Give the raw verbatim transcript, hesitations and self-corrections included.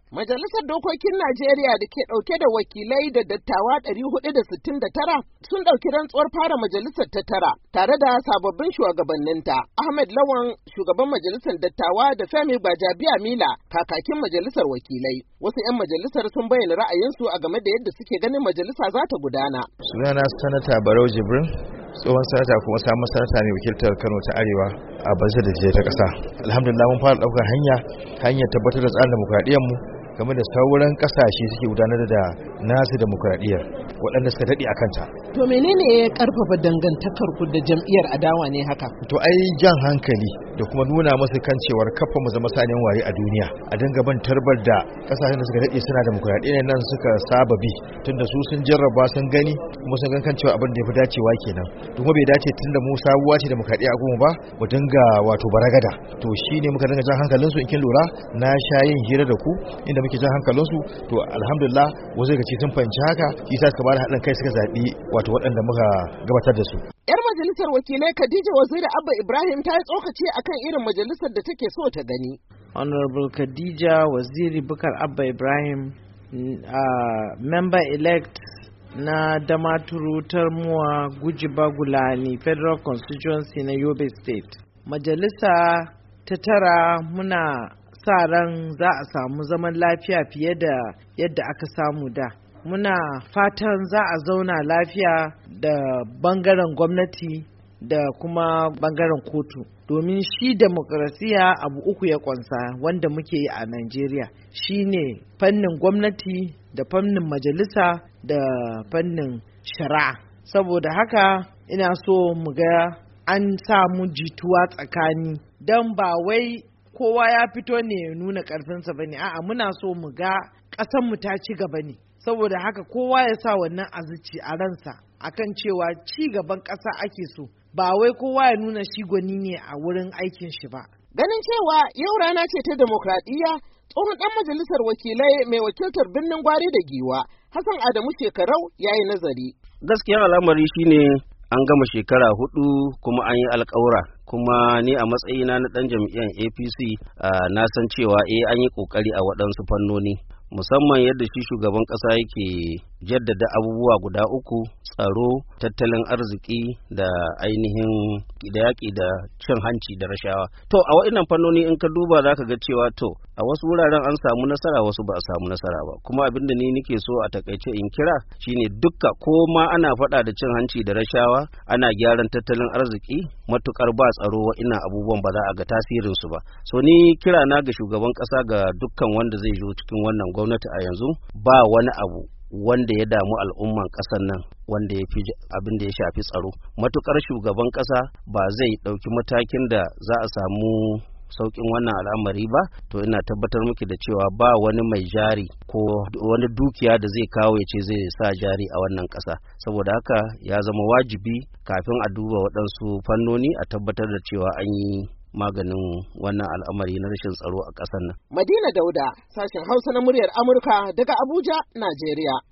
Majalisar Dokokin Najeriya da ke ɗauke da wakilai da dattawa ɗari hudu da sittin da tara sun ɗauki rantsuwar fara majalisar ta tara tare da sababbin shugabanninta. Ahmed Lawan, shugaban majalisar dattawa, da Femi Gbajabiamila, kakakin majalisar wakilai. Wasu 'yan majalisar sun bayyana ra'ayinsu a game da yadda suke ganin majalisa za ta gudana. Sunana Sanata Barau Jibrin, tsohon sanata kuma samun sanata mai wakiltar Kano ta Arewa a Bazar da ta ƙasa. Alhamdulillah mun fara ɗaukar hanya hanyar tabbatar da tsarin dimokuraɗiyyar mu game da sauran kasashe suke gudanar da nasu demokradiyyar waɗanda suka daɗe a kanta. To menene ya karfafa dangantakar ku da jam'iyyar adawa ne haka? To ai jan hankali da kuma nuna musu kan cewar kafa mu zama sanin wari a duniya, a dinga ban tarbar da kasashen da suka daɗe suna demokradiyyar nan suka saba bi, tunda su sun jarraba sun gani kuma sun gan kan cewa abin da ya fi dacewa kenan. Kuma bai dace tunda mu sabuwa ce demokradiyya a goma ba mu dinga wato baragada. To shine muka dinga jan hankalinsu, in kin lura na sha yin hira da ku inda muke jan hankalinsu, to alhamdulillah wasu daga cikin sun fahimci haka, shi sa suka bada haɗin kai suka zaɓi wato waɗanda muka gabatar da su. Yar majalisar wakilai Khadija Waziri Abba Ibrahim ta yi tsokaci akan irin majalisar da take so ta gani. Honorable Khadija Waziri Bukar Abba Ibrahim, uh, member elect na Damaturu Tarmuwa Guji Bagulani Federal Constituency na Yobe State. Majalisa ta tara muna sa ran za a samu zaman lafiya fiye da yadda aka samu da. Muna fatan za a zauna lafiya da bangaren gwamnati da kuma bangaren kotu, domin shi demokrasiya abu uku ya kwansa wanda muke yi a Najeriya, shine fannin gwamnati da fannin majalisa da fannin shari'a. Saboda haka ina so mu ga an samu jituwa tsakani, don ba wai kowa ya fito ne ya nuna ƙarfinsa ba ne, a'a muna so mu ga ƙasanmu ta ci gaba ne. Saboda haka kowa ya sa wannan azuci a ransa akan cewa ci gaban ƙasa ake so, ba wai kowa ya nuna shi gwani ne a wurin aikin shi ba. Ganin cewa yau rana ce ta demokradiyya, tsohon ɗan majalisar wakilai mai wakiltar birnin Gwari da Giwa, Hassan Adamu Shekarau, ya yi nazari. Gaskiyar al'amari shine an gama shekara hudu kuma an yi alƙawura, kuma ni a matsayina na ɗan jam'iyyar A P C na san cewa eh an yi ƙoƙari a waɗansu fannoni, musamman yadda shi shugaban ƙasa yake jaddada abubuwa guda uku: tsaro, tattalin arziki da ainihin da yaƙi da cin hanci da rashawa. To a waɗannan fannoni in ka duba za ka ga cewa to a wasu wuraren an samu nasara, wasu ba a samu nasara ba. Kuma abin da ni nake so a takaice in kira shine dukka ko ma ana faɗa da cin hanci da rashawa, ana gyaran tattalin arziki, matukar ba tsaro wa'innan abubuwan ba za a ga tasirin su ba. So ni kira na ga shugaban ƙasa, ga dukkan wanda zai zo cikin wannan gwamnati a yanzu, ba wani abu wanda ya damu al'umman ƙasar nan wanda ya fi abin da ya shafi tsaro. Matukar shugaban ƙasa ba zai ɗauki matakin da za a samu sauƙin wannan al'amari ba, to ina tabbatar miki da cewa ba wani mai jari ko wani dukiya da zai kawo ya ce zai sa jari a wannan ƙasa. Saboda haka ya zama wajibi kafin a duba waɗansu fannoni a tabbatar da cewa an yi maganin wannan al'amari na rashin tsaro a ƙasar nan. Madina Dauda, sashen Hausa na muryar Amurka daga Abuja, Najeriya.